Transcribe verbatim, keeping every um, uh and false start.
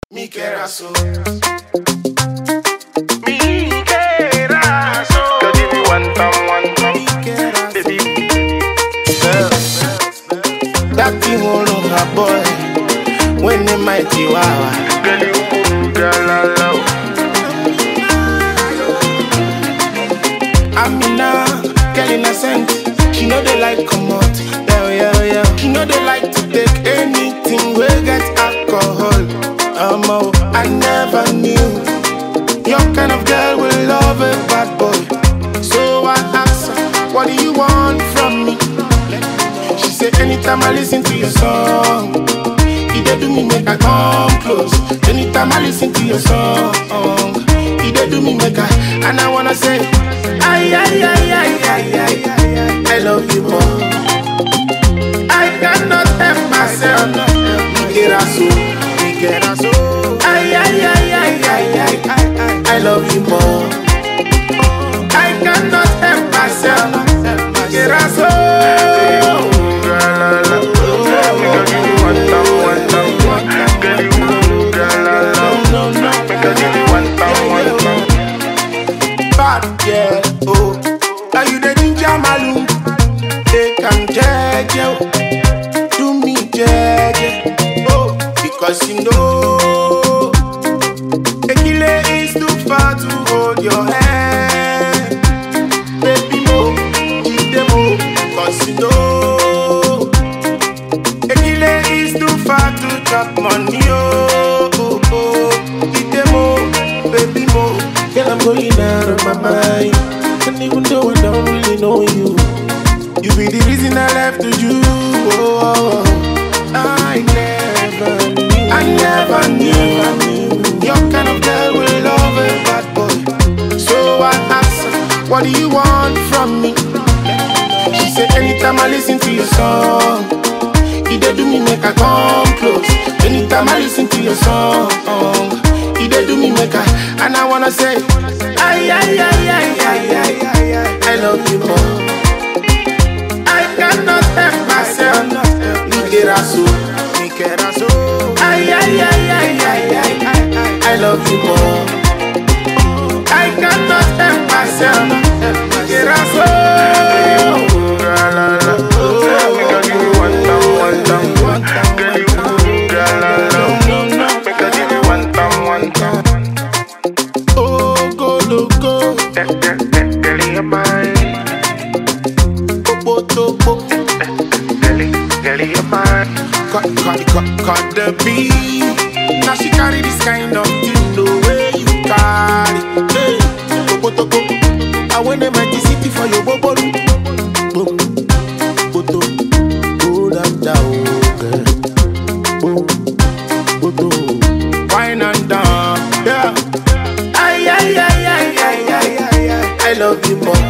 Mi querazo. Mi querazo. Yo give you one time, one time, baby. That thing hold on my boy. When they might chihuahua. Girl, you ooh, girl, la la. Amina, girl innocent. She know they like come out. Yeah, yeah, yeah. She know they like to take anything we get alcohol. Um, oh, I never knew your kind of girl will love a bad boy. So I asked her, what do you want from me? She said, anytime I listen to your song, it dey do me make I come close. Anytime I listen to your song, it dey do me make I, and I wanna say, ay, ay, ay, ay, ay, ay, ay, I love you more. I cannot help myself. Mi querazo, mi querazo. Ay, ay, ay, ay, ay, ay, ay, I love you more. I cannot help myself. Mi querazo. Bad girl, oh, now you the ginger malu. They can judge you, do me judge, oh, because you know, Ekile is too far to hold your hand. Baby, mo, give them more, because you know, Ekile is too far to chop money, oh, oh, oh, give them more, baby, mo. Girl, I'm going out of my mind. And even though I don't really know you, you be the reason I left to you. Oh, oh, oh. I never knew, I never knew your kind of girl will love a bad boy. So I asked her, what do you want from me? She said, anytime I listen to your song, it dey do me make I come close. Anytime I listen to your song, it dey do me make I, and I wanna say, ay, ay, ay, ay, ay, ay, ay, ay, I love you more. I cannot help myself. Mi querazo, mi querazo. Ay, ay, ay, ay, ay, ay, ay, I love you more. I cannot help myself. Mi querazo. Oh, go, loco. Girl, you're mine. Topo, topo. Girl, you're mine. Cut, cut, cut, cut the beat. Now she carry this kind of thing the way you carry. Hey, topo, topo. I went to my city for your bobo. Boom, boto, go down, down, girl. Boom, boto, wine and down, yeah. Ay, ay, ay, ay, ay, ay, ay, ay, I love you more.